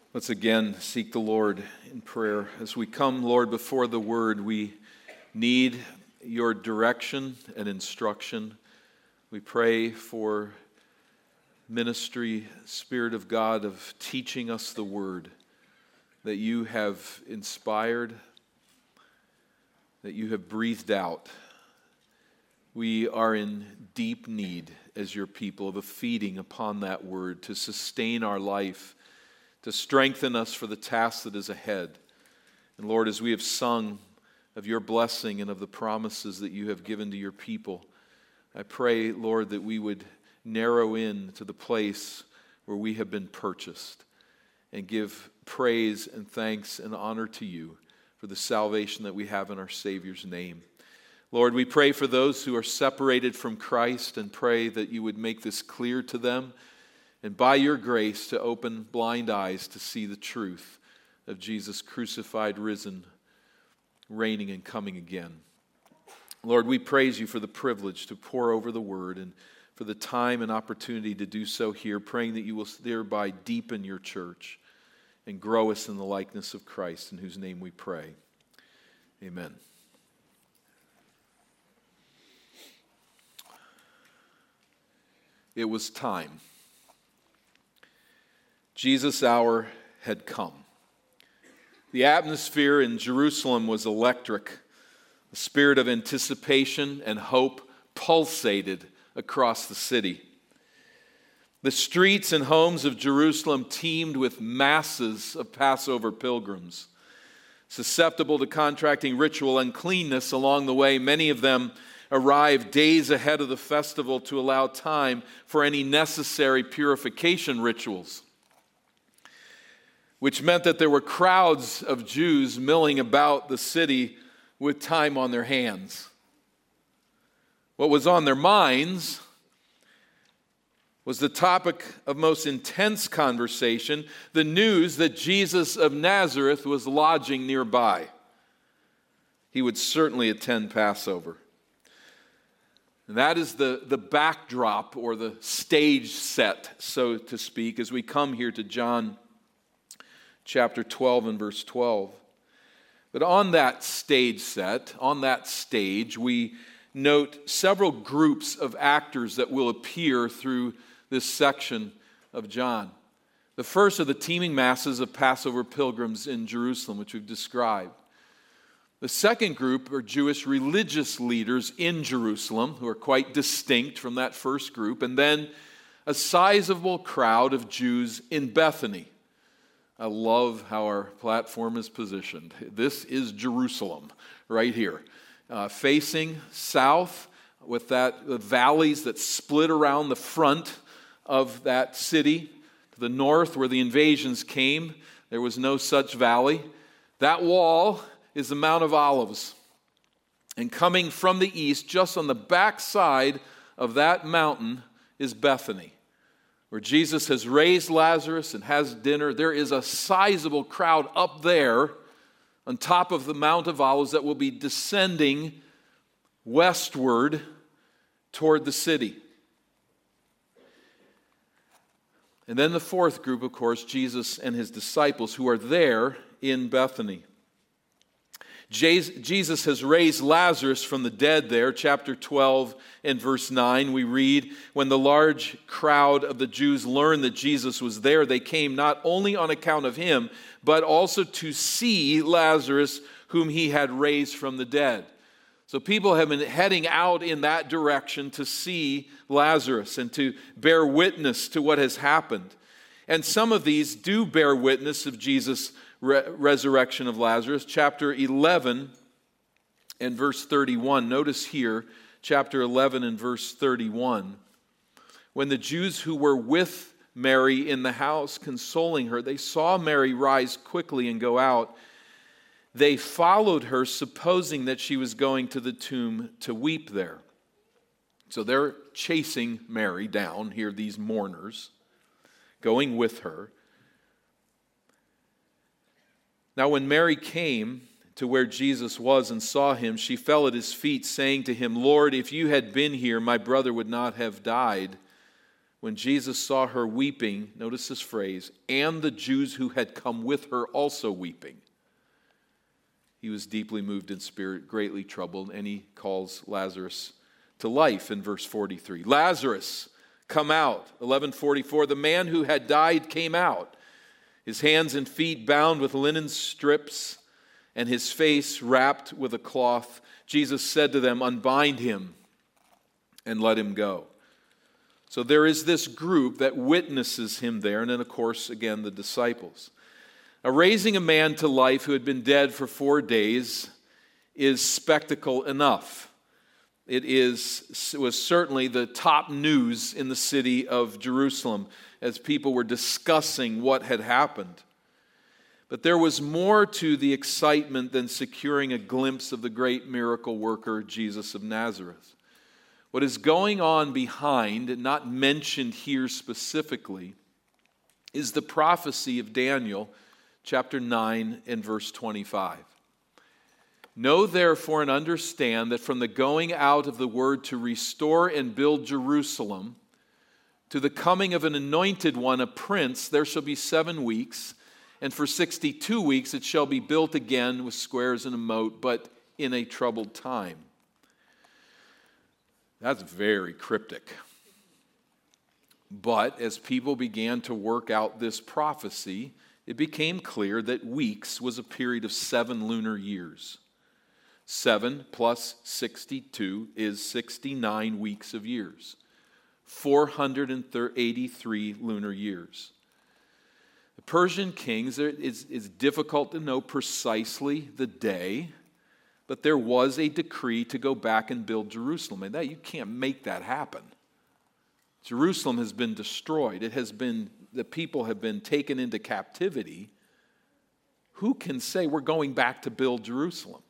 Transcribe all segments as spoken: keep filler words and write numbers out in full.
Let's again seek the Lord in prayer. As we come, Lord, before the Word, we need your direction and instruction. We pray for ministry, Spirit of God, of teaching us the Word that you have inspired, that you have breathed out. We are in deep need as your people of a feeding upon that Word to sustain our life, to strengthen us for the task that is ahead. And Lord, as we have sung of your blessing and of the promises that you have given to your people, I pray, Lord, that we would narrow in to the place where we have been purchased and give praise and thanks and honor to you for the salvation that we have in our Savior's name. Lord, we pray for those who are separated from Christ and pray that you would make this clear to them, and by your grace to open blind eyes to see the truth of Jesus crucified, risen, reigning, and coming again. Lord, we praise you for the privilege to pour over the word and for the time and opportunity to do so here, praying that you will thereby deepen your church and grow us in the likeness of Christ, in whose name we pray. Amen. It was time. Jesus' hour had come. The atmosphere in Jerusalem was electric. The spirit of anticipation and hope pulsated across the city. The streets and homes of Jerusalem teemed with masses of Passover pilgrims. Susceptible to contracting ritual uncleanness along the way, many of them arrived days ahead of the festival to allow time for any necessary purification rituals, which meant that there were crowds of Jews milling about the city with time on their hands. What was on their minds was the topic of most intense conversation, the news that Jesus of Nazareth was lodging nearby. He would certainly attend Passover. And that is the, the backdrop or the stage set, so to speak, as we come here to John chapter twelve and verse twelve. But on that stage set, on that stage, we note several groups of actors that will appear through this section of John. The first are the teeming masses of Passover pilgrims in Jerusalem, which we've described. The second group are Jewish religious leaders in Jerusalem, who are quite distinct from that first group. And then a sizable crowd of Jews in Bethany. I love how our platform is positioned. This is Jerusalem right here, uh, facing south with that the valleys that split around the front of that city. To the north, where the invasions came, there was no such valley. That wall is the Mount of Olives. And coming from the east, just on the back side of that mountain, is Bethany, where Jesus has raised Lazarus and has dinner. There is a sizable crowd up there on top of the Mount of Olives that will be descending westward toward the city. And then the fourth group, of course, Jesus and his disciples who are there in Bethany. Jesus has raised Lazarus from the dead there. Chapter twelve and verse nine, we read, when the large crowd of the Jews learned that Jesus was there, they came not only on account of him, but also to see Lazarus, whom he had raised from the dead. So people have been heading out in that direction to see Lazarus and to bear witness to what has happened. And some of these do bear witness of Jesus' Re- resurrection of Lazarus. Chapter eleven and verse thirty-one. Notice here, chapter eleven and verse thirty-one. When the Jews who were with Mary in the house consoling her, they saw Mary rise quickly and go out. They followed her, supposing that she was going to the tomb to weep there. So they're chasing Mary down here, these mourners, going with her. Now when Mary came to where Jesus was and saw him, she fell at his feet, saying to him, Lord, if you had been here, my brother would not have died. When Jesus saw her weeping, notice this phrase, and the Jews who had come with her also weeping, he was deeply moved in spirit, greatly troubled, and he calls Lazarus to life in verse forty-three. Lazarus, come out. eleven forty-four, the man who had died came out, his hands and feet bound with linen strips, and his face wrapped with a cloth. Jesus said to them, unbind him and let him go. So there is this group that witnesses him there, and then, of course, again, the disciples. Now, raising a man to life who had been dead for four days is spectacle enough. It is, it was certainly the top news in the city of Jerusalem as people were discussing what had happened. But there was more to the excitement than securing a glimpse of the great miracle worker, Jesus of Nazareth. What is going on behind, and not mentioned here specifically, is the prophecy of Daniel, chapter nine and verse twenty-five. Know therefore and understand that from the going out of the word to restore and build Jerusalem to the coming of an anointed one, a prince, there shall be seven weeks, and for sixty-two weeks it shall be built again with squares and a moat, but in a troubled time. That's very cryptic. But as people began to work out this prophecy, it became clear that weeks was a period of seven lunar years. Seven plus sixty-two is sixty-nine weeks of years. four hundred eighty-three lunar years. The Persian kings, it's, it's difficult to know precisely the day, but there was a decree to go back and build Jerusalem. And that you can't make that happen. Jerusalem has been destroyed. It has been, the people have been taken into captivity. Who can say we're going back to build Jerusalem?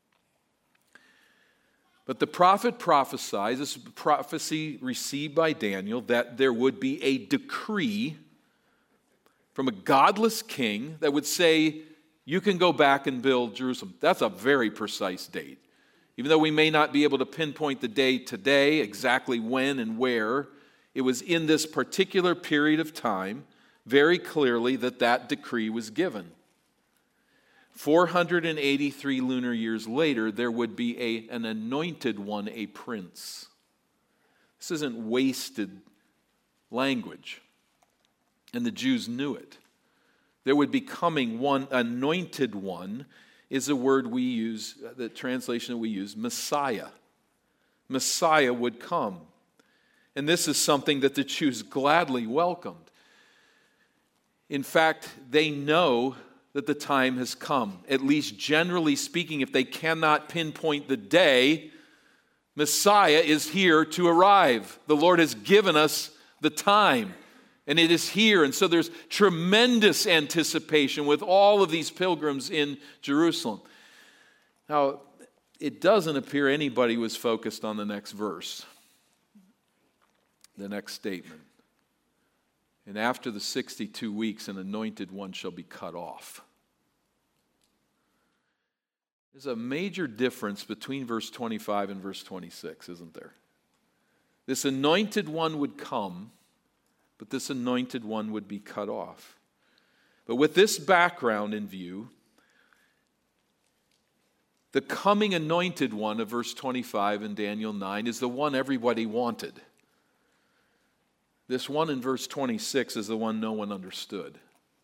But the prophet prophesies, this prophecy received by Daniel, that there would be a decree from a godless king that would say, you can go back and build Jerusalem. That's a very precise date. Even though we may not be able to pinpoint the day today, exactly when and where, it was in this particular period of time, very clearly, that that decree was given. four hundred eighty-three lunar years later, there would be a, an anointed one, a prince. This isn't wasted language. And the Jews knew it. There would be coming one, anointed one, is a word we use, the translation that we use, Messiah. Messiah would come. And this is something that the Jews gladly welcomed. In fact, they know that the time has come. At least generally speaking, if they cannot pinpoint the day, Messiah is here to arrive. The Lord has given us the time. And it is here. And so there's tremendous anticipation with all of these pilgrims in Jerusalem. Now, it doesn't appear anybody was focused on the next verse, the next statement. And after the sixty-two weeks, an anointed one shall be cut off. There's a major difference between verse twenty-five and verse twenty-six, isn't there? This anointed one would come, but this anointed one would be cut off. But with this background in view, the coming anointed one of verse twenty-five in Daniel nine is the one everybody wanted. This one in verse twenty-six is the one no one understood.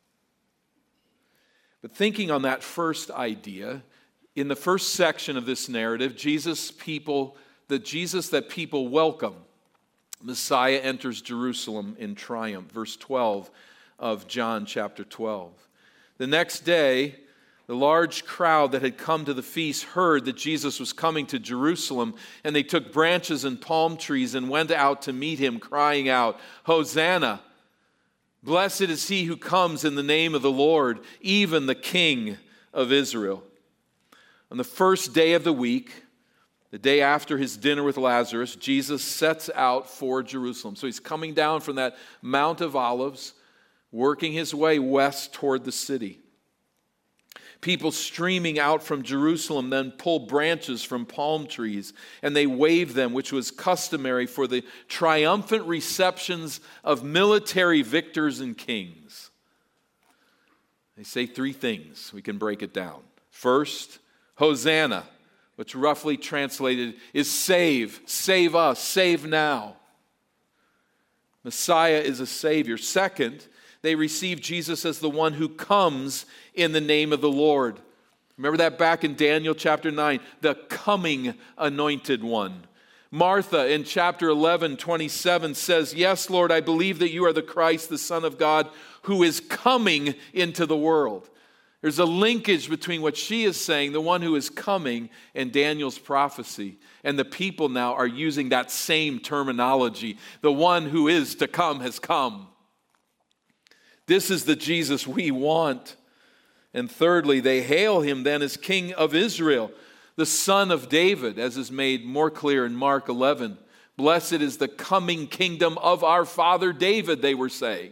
But thinking on that first idea, in the first section of this narrative, Jesus people, the Jesus that people welcome, Messiah enters Jerusalem in triumph. Verse twelve of John chapter twelve. The next day, the large crowd that had come to the feast heard that Jesus was coming to Jerusalem, and they took branches and palm trees and went out to meet him, crying out, Hosanna! Blessed is he who comes in the name of the Lord, even the King of Israel. On the first day of the week, the day after his dinner with Lazarus, Jesus sets out for Jerusalem. So he's coming down from that Mount of Olives, working his way west toward the city. People streaming out from Jerusalem then pull branches from palm trees, and they wave them, which was customary for the triumphant receptions of military victors and kings. They say three things. We can break it down. First, Hosanna, which roughly translated is save, save us, save now. Messiah is a Savior. Second, they receive Jesus as the one who comes in the name of the Lord. Remember that back in Daniel chapter nine, the coming anointed one. Martha in chapter eleven, twenty-seven says, "Yes, Lord, I believe that you are the Christ, the Son of God, who is coming into the world." There's a linkage between what she is saying, the one who is coming, and Daniel's prophecy. And the people now are using that same terminology. The one who is to come has come. This is the Jesus we want. And thirdly, they hail him then as King of Israel, the Son of David, as is made more clear in Mark eleven. Blessed is the coming kingdom of our father David, they were saying.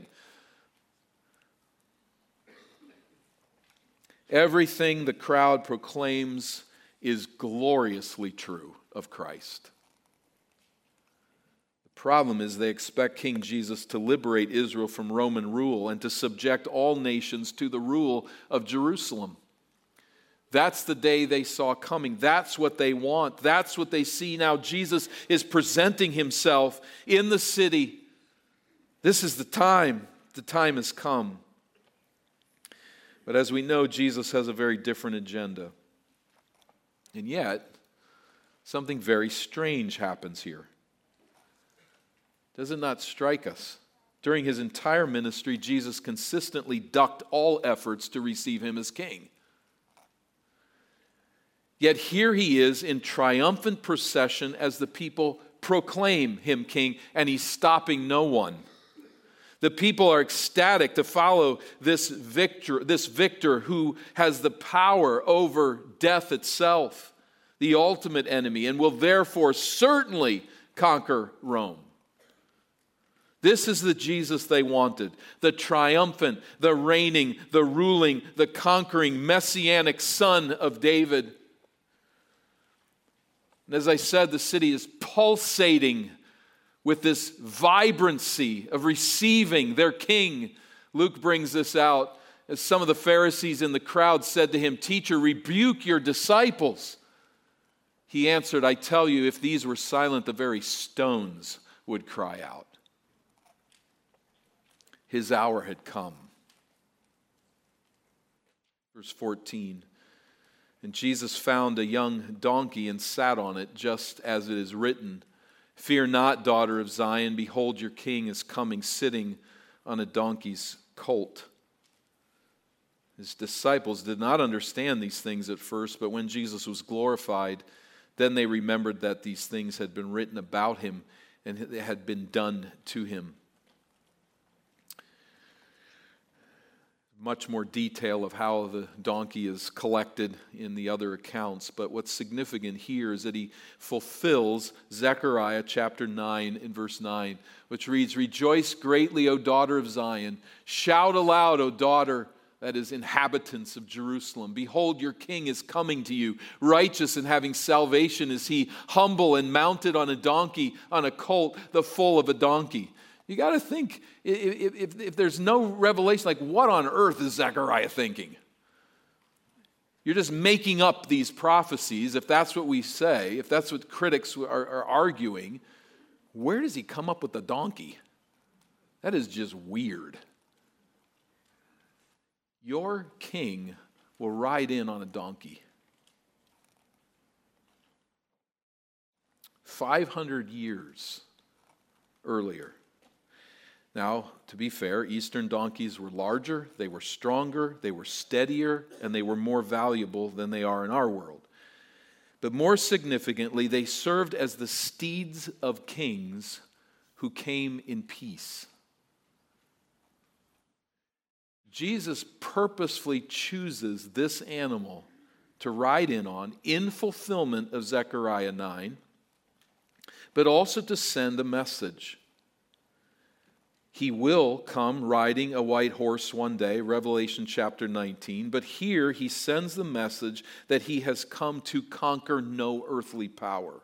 Everything the crowd proclaims is gloriously true of Christ. The problem is they expect King Jesus to liberate Israel from Roman rule and to subject all nations to the rule of Jerusalem. That's the day they saw coming. That's what they want. That's what they see now. Jesus is presenting himself in the city. This is the time. The time has come. But as we know, Jesus has a very different agenda. And yet, something very strange happens here. Does it not strike us? During his entire ministry, Jesus consistently ducked all efforts to receive him as king. Yet here he is in triumphant procession as the people proclaim him king, and he's stopping no one. The people are ecstatic to follow this victor, this victor who has the power over death itself, the ultimate enemy, and will therefore certainly conquer Rome. This is the Jesus they wanted, the triumphant, the reigning, the ruling, the conquering, messianic Son of David. And as I said, the city is pulsating with this vibrancy of receiving their king. Luke brings this out as some of the Pharisees in the crowd said to him, "Teacher, rebuke your disciples." He answered, "I tell you, if these were silent, the very stones would cry out." His hour had come. Verse fourteen, and Jesus found a young donkey and sat on it, just as it is written, "Fear not, daughter of Zion, behold, your king is coming, sitting on a donkey's colt." His disciples did not understand these things at first, but when Jesus was glorified, then they remembered that these things had been written about him and had been done to him. Much more detail of how the donkey is collected in the other accounts, but what's significant here is that he fulfills Zechariah chapter nine in verse nine, which reads, "Rejoice greatly, O daughter of Zion. Shout aloud, O daughter," that is, inhabitants of Jerusalem. "Behold, your king is coming to you. Righteous and having salvation is he, humble and mounted on a donkey, on a colt, the foal of a donkey." You got to think, if, if, if there's no revelation, like what on earth is Zechariah thinking? You're just making up these prophecies, if that's what we say, if that's what critics are, are arguing. Where does he come up with the donkey? That is just weird. Your king will ride in on a donkey. five hundred years earlier. Now, to be fair, Eastern donkeys were larger, they were stronger, they were steadier, and they were more valuable than they are in our world. But more significantly, they served as the steeds of kings who came in peace. Jesus purposefully chooses this animal to ride in on in fulfillment of Zechariah nine, but also to send a message. He will come riding a white horse one day, Revelation chapter nineteen. But here he sends the message that he has come to conquer no earthly power.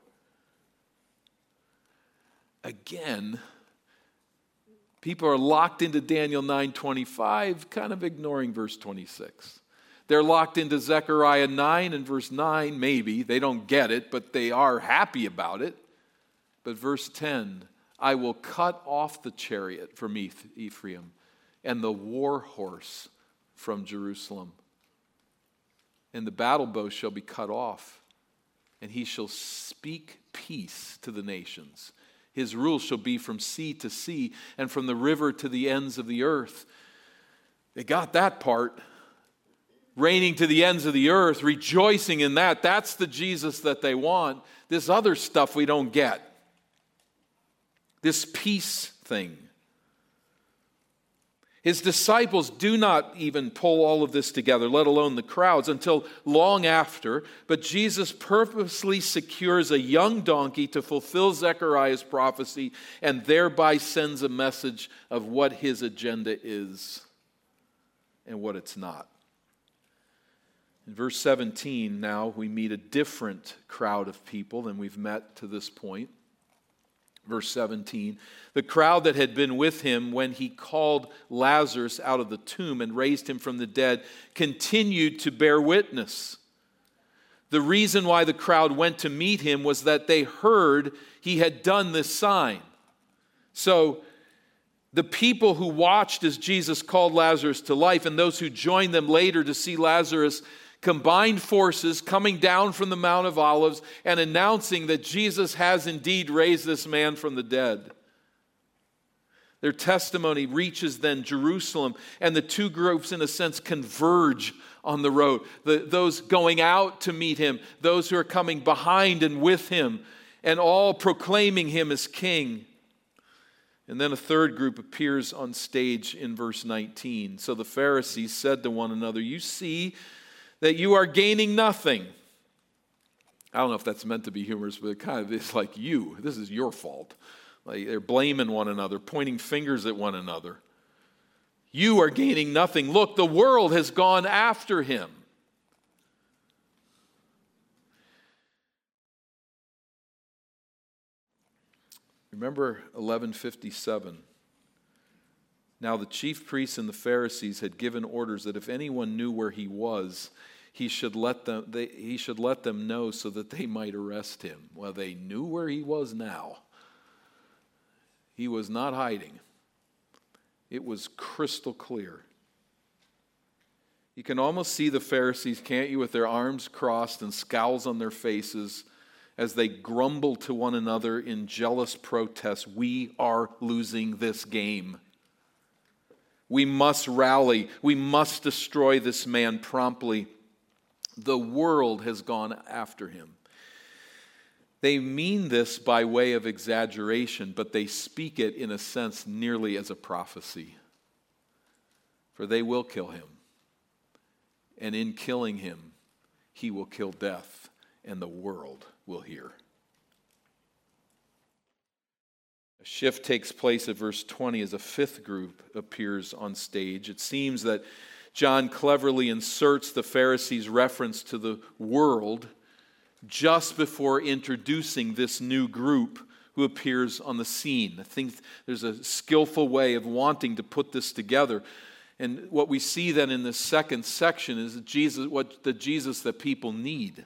Again, people are locked into Daniel nine twenty-five, kind of ignoring verse twenty-six. They're locked into Zechariah nine and verse nine, maybe. They don't get it, but they are happy about it. But verse ten, I will cut off the chariot from Ephraim and the war horse from Jerusalem. And the battle bow shall be cut off, and he shall speak peace to the nations. His rule shall be from sea to sea and from the river to the ends of the earth. They got that part. Reigning to the ends of the earth, rejoicing in that. That's the Jesus that they want. This other stuff we don't get. This peace thing. His disciples do not even pull all of this together, let alone the crowds, until long after. But Jesus purposely secures a young donkey to fulfill Zechariah's prophecy and thereby sends a message of what his agenda is and what it's not. In verse seventeen, now we meet a different crowd of people than we've met to this point. Verse seventeen, the crowd that had been with him when he called Lazarus out of the tomb and raised him from the dead continued to bear witness. The reason why the crowd went to meet him was that they heard he had done this sign. So the people who watched as Jesus called Lazarus to life and those who joined them later to see Lazarus combined forces coming down from the Mount of Olives and announcing that Jesus has indeed raised this man from the dead. Their testimony reaches then Jerusalem, and the two groups, in a sense, converge on the road. The, those going out to meet him, those who are coming behind and with him, and all proclaiming him as king. And then a third group appears on stage in verse nineteen. So the Pharisees said to one another, you see that you are gaining nothing. I don't know if that's meant to be humorous, but it kind of is like you. This is your fault. Like they're blaming one another, pointing fingers at one another. You are gaining nothing. Look, the world has gone after him. Remember eleven fifty-seven. Now the chief priests and the Pharisees had given orders that if anyone knew where he was, he should let them, they, he should let them know so that they might arrest him. Well, they knew where he was now. He was not hiding. It was crystal clear. You can almost see the Pharisees, can't you, with their arms crossed and scowls on their faces as they grumble to one another in jealous protest. We are losing this game. We must rally. We must destroy this man promptly. The world has gone after him. They mean this by way of exaggeration, but they speak it in a sense nearly as a prophecy. For they will kill him. And in killing him, he will kill death, and the world will hear. A shift takes place at verse twenty as a fifth group appears on stage. It seems that John cleverly inserts the Pharisees' reference to the world just before introducing this new group who appears on the scene. I think there's a skillful way of wanting to put this together. And what we see then in this second section is Jesus, what the Jesus that people need.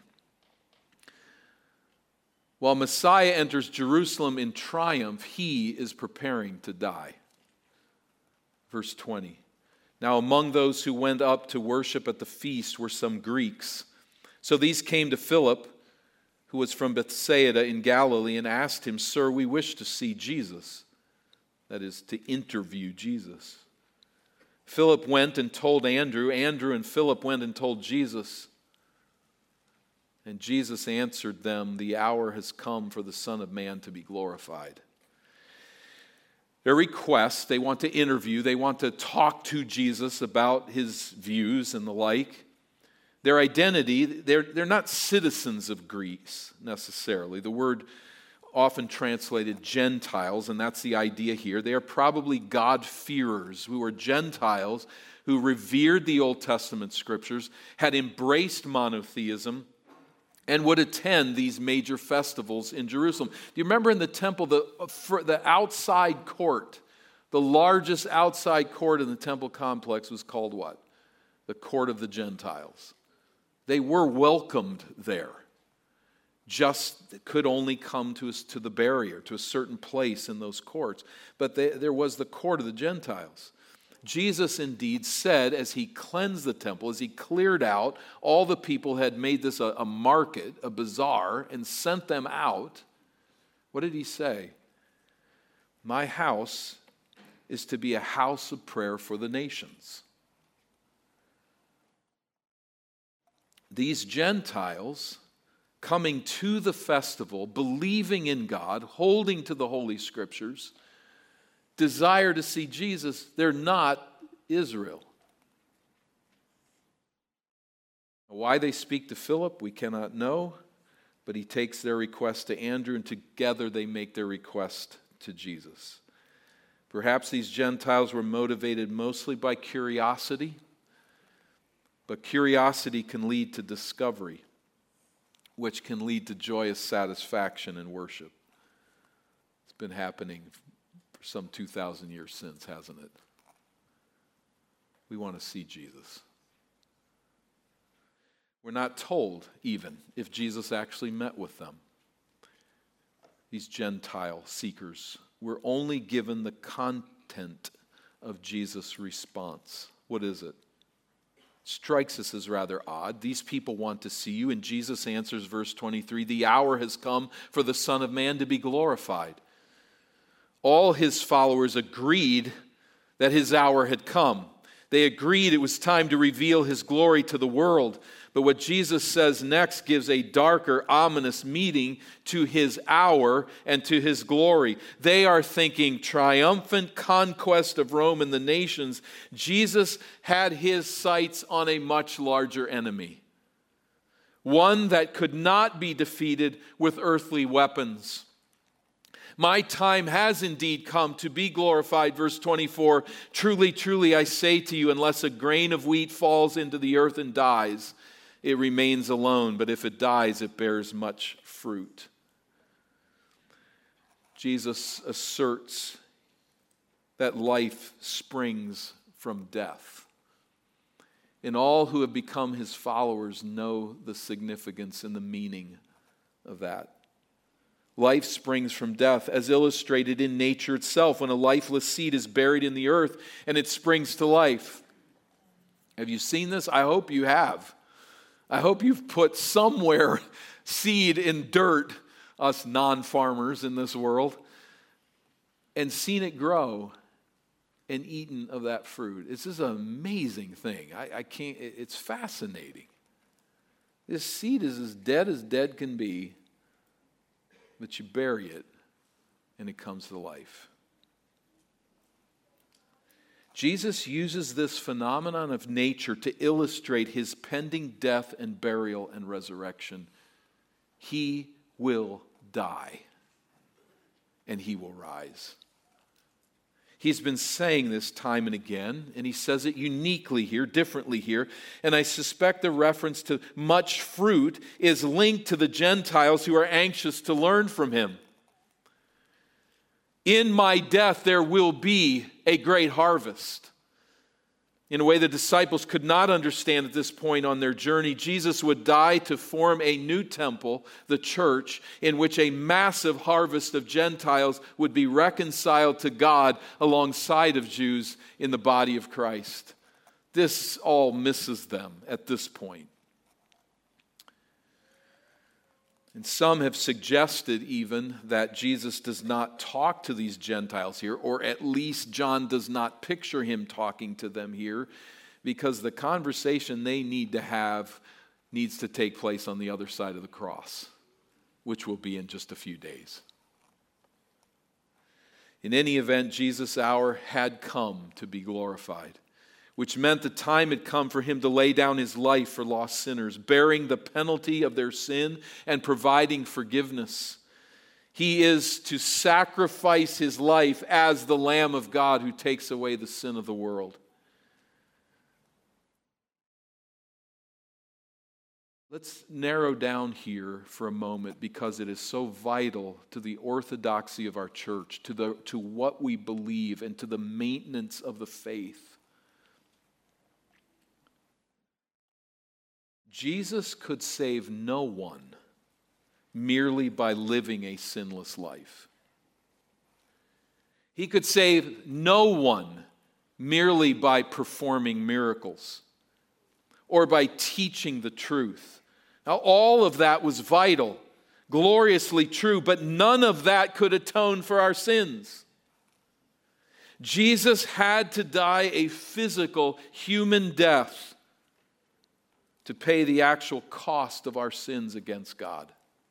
While Messiah enters Jerusalem in triumph, he is preparing to die. Verse twenty. Now among those who went up to worship at the feast were some Greeks. So these came to Philip, who was from Bethsaida in Galilee, and asked him, Sir, we wish to see Jesus. That is, to interview Jesus. Philip went and told Andrew. Andrew and Philip went and told Jesus. And Jesus answered them, the hour has come for the Son of Man to be glorified. Their request, they want to interview, they want to talk to Jesus about his views and the like. Their identity, they're, they're not citizens of Greece necessarily. The word often translated Gentiles, and that's the idea here. They are probably God-fearers who were Gentiles who revered the Old Testament scriptures, had embraced monotheism, and would attend these major festivals in Jerusalem. Do you remember in the temple, the, for the outside court, the largest outside court in the temple complex was called what? The court of the Gentiles. They were welcomed there. Just could only come to us to the barrier, to a certain place in those courts. But they, there was the court of the Gentiles. Jesus indeed said, as he cleansed the temple, as he cleared out, all the people had made this a, a market, a bazaar, and sent them out. What did he say? My house is to be a house of prayer for the nations. These Gentiles coming to the festival, believing in God, holding to the Holy Scriptures, desire to see Jesus. They're not Israel. Why they speak to Philip, we cannot know, but he takes their request to Andrew, and together they make their request to Jesus. Perhaps these Gentiles were motivated mostly by curiosity, but curiosity can lead to discovery, which can lead to joyous satisfaction in worship. It's been happening for some two thousand years since, hasn't it? We want to see Jesus. We're not told even if Jesus actually met with them. These Gentile seekers were only given the content of Jesus' response. What is it? Strikes us as rather odd. These people want to see you, and Jesus answers, verse twenty-three, the hour has come for the Son of Man to be glorified. All his followers agreed that his hour had come. They agreed it was time to reveal his glory to the world. But what Jesus says next gives a darker, ominous meaning to his hour and to his glory. They are thinking triumphant conquest of Rome and the nations. Jesus had his sights on a much larger enemy, one that could not be defeated with earthly weapons. My time has indeed come to be glorified. Verse twenty-four, truly, truly, I say to you, unless a grain of wheat falls into the earth and dies, it remains alone, but if it dies, it bears much fruit. Jesus asserts that life springs from death. And all who have become his followers know the significance and the meaning of that. Life springs from death, as illustrated in nature itself, when a lifeless seed is buried in the earth and it springs to life. Have you seen this? I hope you have. I hope you've put somewhere seed in dirt, us non-farmers in this world, and seen it grow and eaten of that fruit. This is an amazing thing. I, I can't, it's fascinating. This seed is as dead as dead can be, but you bury it and it comes to life. Jesus uses this phenomenon of nature to illustrate his pending death and burial and resurrection. He will die and he will rise. He's been saying this time and again, and he says it uniquely here, differently here. And I suspect the reference to much fruit is linked to the Gentiles who are anxious to learn from him. In my death there will be a great harvest. In a way the disciples could not understand at this point on their journey, Jesus would die to form a new temple, the church, in which a massive harvest of Gentiles would be reconciled to God alongside of Jews in the body of Christ. This all misses them at this point. And some have suggested even that Jesus does not talk to these Gentiles here, or at least John does not picture him talking to them here, because the conversation they need to have needs to take place on the other side of the cross, which will be in just a few days. In any event, Jesus' hour had come to be glorified, which meant the time had come for him to lay down his life for lost sinners, bearing the penalty of their sin and providing forgiveness. He is to sacrifice his life as the Lamb of God who takes away the sin of the world. Let's narrow down here for a moment because it is so vital to the orthodoxy of our church, to, the, to what we believe, and to the maintenance of the faith. Jesus could save no one merely by living a sinless life. He could save no one merely by performing miracles or by teaching the truth. Now, all of that was vital, gloriously true, but none of that could atone for our sins. Jesus had to die a physical, human death to pay the actual cost of our sins against God.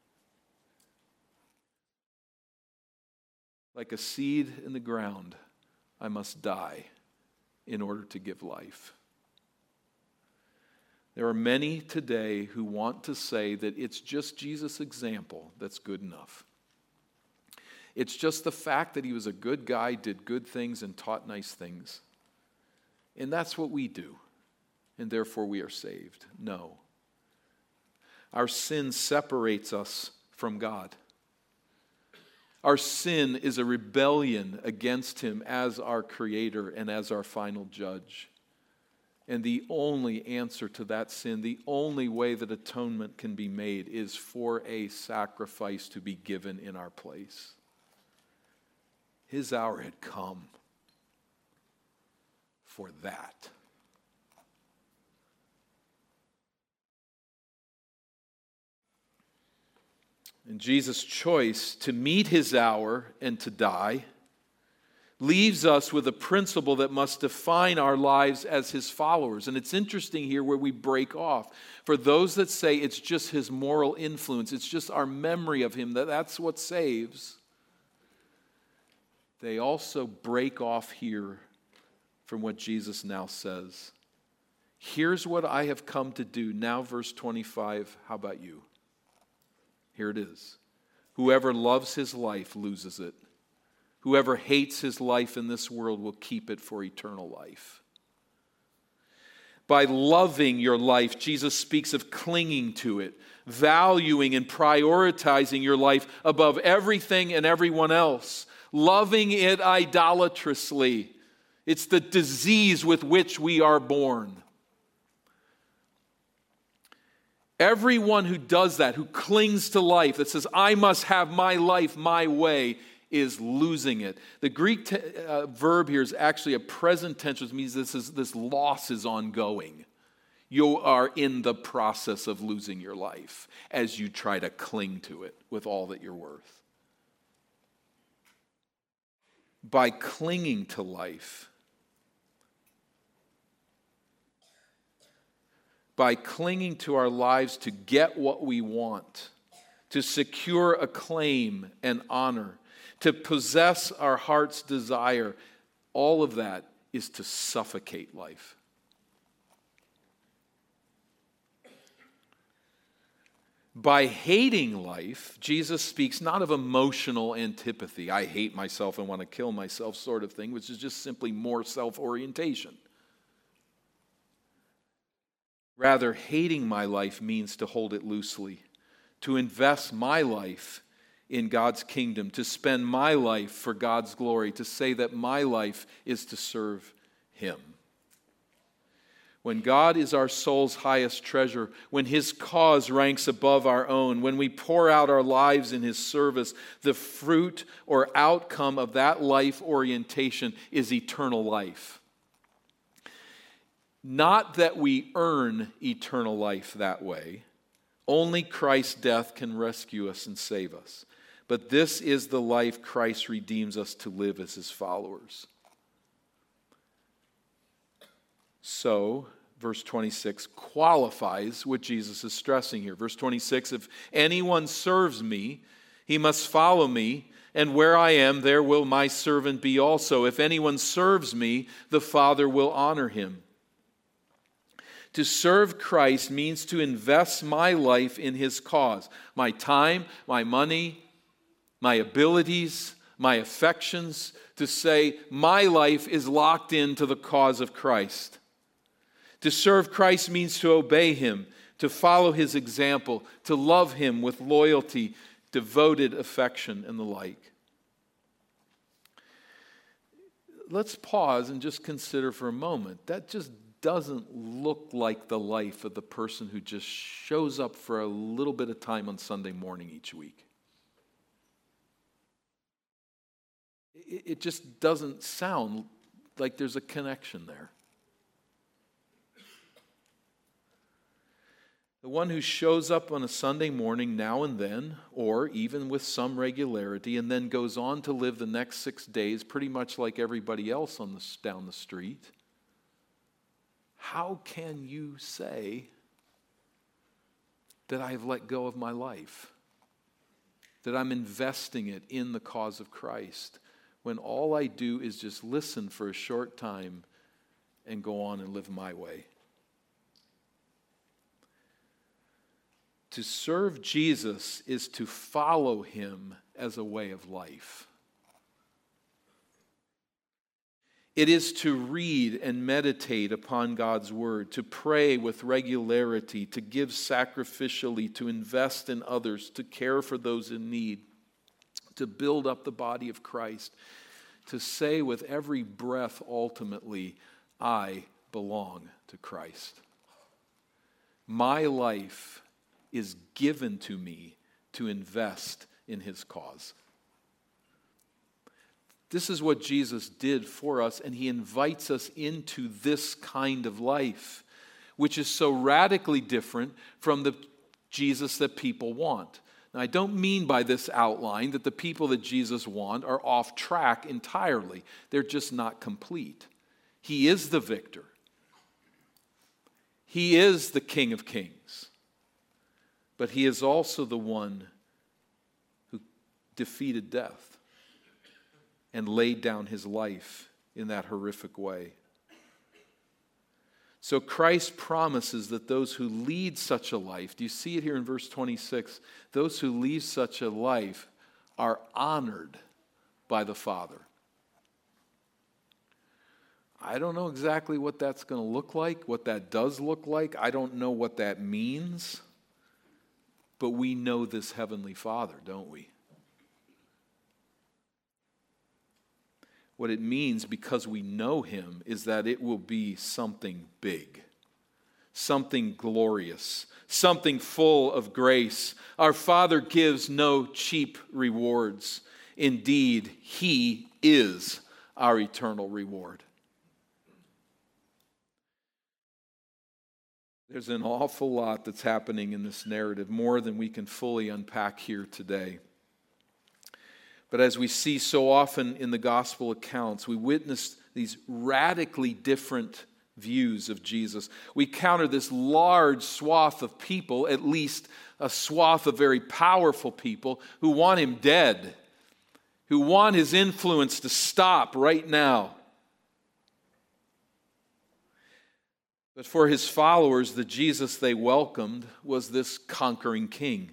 Like a seed in the ground, I must die in order to give life. There are many today who want to say that it's just Jesus' example that's good enough. It's just the fact that he was a good guy, did good things, and taught nice things. And that's what we do, and therefore we are saved. No. Our sin separates us from God. Our sin is a rebellion against him as our creator and as our final judge. And the only answer to that sin, the only way that atonement can be made is for a sacrifice to be given in our place. His hour had come for that. And Jesus' choice to meet his hour and to die leaves us with a principle that must define our lives as his followers. And it's interesting here where we break off. For those that say it's just his moral influence, it's just our memory of him, that that's what saves, they also break off here from what Jesus now says. Here's what I have come to do. Now verse twenty-five, how about you? Here it is. Whoever loves his life loses it. Whoever hates his life in this world will keep it for eternal life. By loving your life, Jesus speaks of clinging to it, valuing and prioritizing your life above everything and everyone else, loving it idolatrously. It's the disease with which we are born. Everyone who does that, who clings to life, that says, I must have my life my way, is losing it. The Greek te- uh, verb here is actually a present tense, which means this, is, this loss is ongoing. You are in the process of losing your life as you try to cling to it with all that you're worth. By clinging to life, by clinging to our lives to get what we want, to secure acclaim and honor, to possess our heart's desire, all of that is to suffocate life. By hating life, Jesus speaks not of emotional antipathy, I hate myself and want to kill myself sort of thing, which is just simply more self-orientation. Rather, hating my life means to hold it loosely, to invest my life in God's kingdom, to spend my life for God's glory, to say that my life is to serve him. When God is our soul's highest treasure, when his cause ranks above our own, when we pour out our lives in his service, the fruit or outcome of that life orientation is eternal life. Not that we earn eternal life that way. Only Christ's death can rescue us and save us. But this is the life Christ redeems us to live as his followers. So, verse twenty-six qualifies what Jesus is stressing here. Verse twenty-six, if anyone serves me, he must follow me, and where I am, there will my servant be also. If anyone serves me, the Father will honor him. To serve Christ means to invest my life in his cause. My time, my money, my abilities, my affections, to say my life is locked into the cause of Christ. To serve Christ means to obey Him, to follow His example, to love Him with loyalty, devoted affection, and the like. Let's pause and just consider for a moment. That just doesn't look like the life of the person who just shows up for a little bit of time on Sunday morning each week. It just doesn't sound like there's a connection there. The one who shows up on a Sunday morning now and then, or even with some regularity, and then goes on to live the next six days pretty much like everybody else on the, down the street, how can you say that I have let go of my life? That I'm investing it in the cause of Christ, when all I do is just listen for a short time and go on and live my way? To serve Jesus is to follow Him as a way of life. It is to read and meditate upon God's Word, to pray with regularity, to give sacrificially, to invest in others, to care for those in need, to build up the body of Christ, to say with every breath ultimately, I belong to Christ. My life is given to me to invest in His cause. This is what Jesus did for us, and He invites us into this kind of life, which is so radically different from the Jesus that people want. Now, I don't mean by this outline that the people that Jesus wants are off track entirely. They're just not complete. He is the victor. He is the King of Kings. But He is also the one who defeated death and laid down His life in that horrific way. So Christ promises that those who lead such a life, do you see it here in verse twenty-six? Those who lead such a life are honored by the Father. I don't know exactly what that's going to look like, what that does look like. I don't know what that means. But we know this Heavenly Father, don't we? What it means, because we know Him, is that it will be something big, something glorious, something full of grace. Our Father gives no cheap rewards. Indeed, He is our eternal reward. There's an awful lot that's happening in this narrative, more than we can fully unpack here today. But as we see so often in the gospel accounts, we witness these radically different views of Jesus. We counter this large swath of people, at least a swath of very powerful people, who want Him dead, who want His influence to stop right now. But for His followers, the Jesus they welcomed was this conquering king.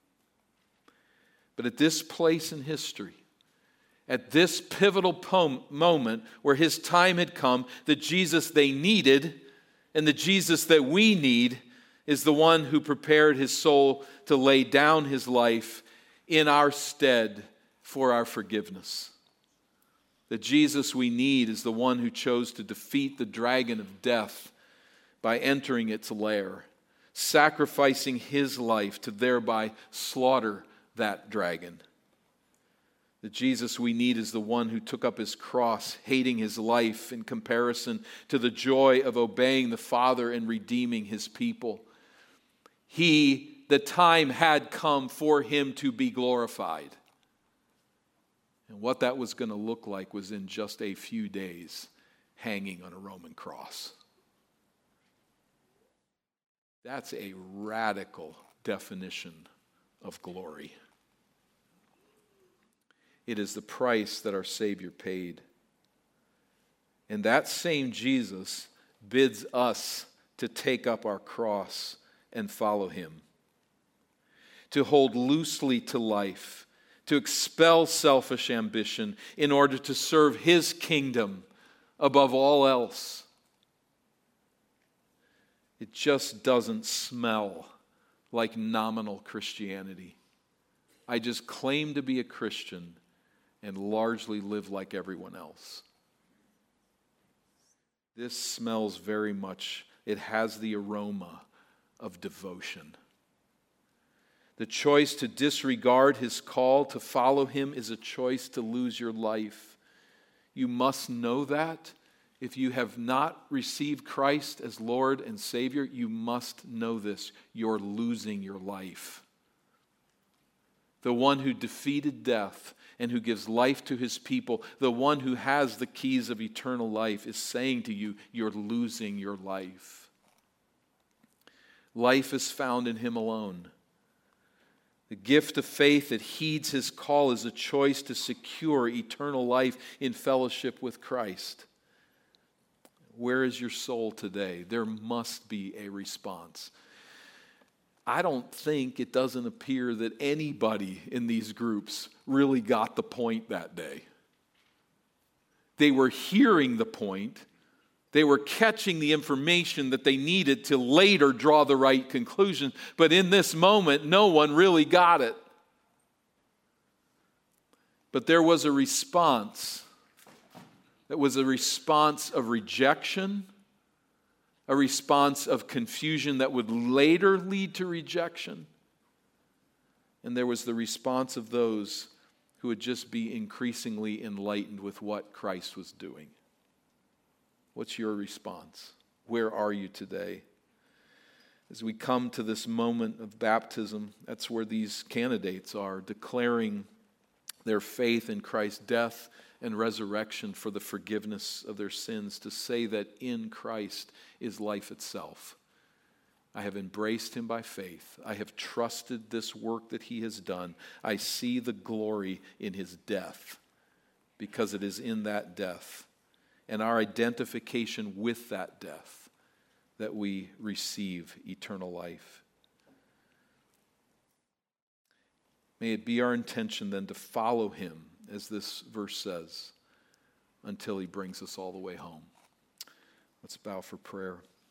But at this place in history, at this pivotal pom- moment where His time had come, the Jesus they needed and the Jesus that we need is the one who prepared His soul to lay down His life in our stead for our forgiveness. The Jesus we need is the one who chose to defeat the dragon of death by entering its lair, sacrificing His life to thereby slaughter that dragon. The Jesus we need is the one who took up His cross, hating His life in comparison to the joy of obeying the Father and redeeming His people. He, the time had come for Him to be glorified. And what that was going to look like was in just a few days, hanging on a Roman cross. That's a radical definition of glory. It is the price that our Savior paid. And that same Jesus bids us to take up our cross and follow Him, to hold loosely to life, to expel selfish ambition in order to serve His kingdom above all else. It just doesn't smell like nominal Christianity. I just claim to be a Christian and largely live like everyone else. This smells very much, it has the aroma of devotion. The choice to disregard His call to follow Him is a choice to lose your life. You must know that. If you have not received Christ as Lord and Savior, you must know this. You're losing your life. The one who defeated death and who gives life to His people, the one who has the keys of eternal life, is saying to you, you're losing your life. Life is found in Him alone. The gift of faith that heeds His call is a choice to secure eternal life in fellowship with Christ. Where is your soul today? There must be a response. I don't think, it doesn't appear that anybody in these groups really got the point that day. They were hearing the point. They were catching the information that they needed to later draw the right conclusion. But in this moment, no one really got it. But there was a response. That was a response of rejection, a response of confusion that would later lead to rejection. And there was the response of those who would just be increasingly enlightened with what Christ was doing. What's your response? Where are you today? As we come to this moment of baptism, that's where these candidates are, declaring their faith in Christ's death and resurrection for the forgiveness of their sins, to say that in Christ is life itself. I have embraced Him by faith. I have trusted this work that He has done. I see the glory in His death, because it is in that death and our identification with that death that we receive eternal life. May it be our intention then to follow Him, as this verse says, until He brings us all the way home. Let's bow for prayer.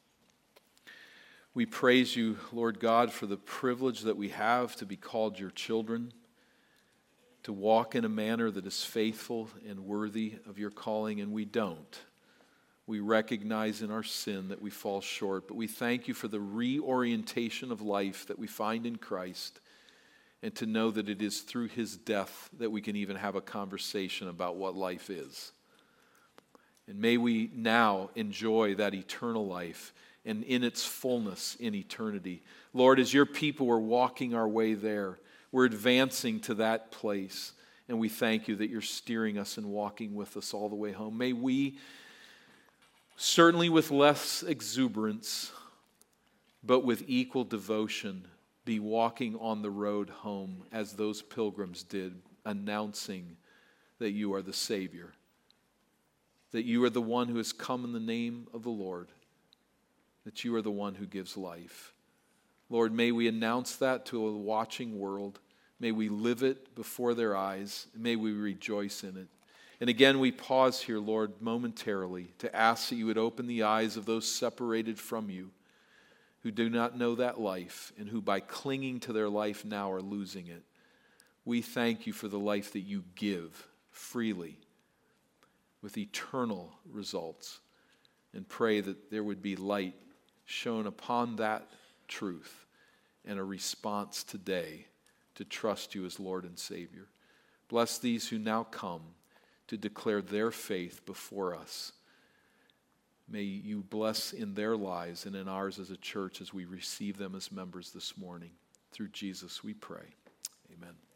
We praise You, Lord God, for the privilege that we have to be called Your children, to walk in a manner that is faithful and worthy of Your calling, and we don't. We recognize in our sin that we fall short, but we thank You for the reorientation of life that we find in Christ, and to know that it is through His death that we can even have a conversation about what life is. And may we now enjoy that eternal life and in its fullness in eternity. Lord, as Your people are walking our way there, we're advancing to that place, and we thank You that You're steering us and walking with us all the way home. May we, certainly with less exuberance, but with equal devotion, be walking on the road home as those pilgrims did, announcing that You are the Savior, that You are the one who has come in the name of the Lord, that You are the one who gives life. Lord, may we announce that to a watching world. May we live it before their eyes. May we rejoice in it. And again, we pause here, Lord, momentarily to ask that You would open the eyes of those separated from You, who do not know that life and who by clinging to their life now are losing it. We thank You for the life that You give freely with eternal results, and pray that there would be light shone upon that truth and a response today to trust You as Lord and Savior. Bless these who now come to declare their faith before us. May You bless in their lives and in ours as a church as we receive them as members this morning. Through Jesus we pray. Amen.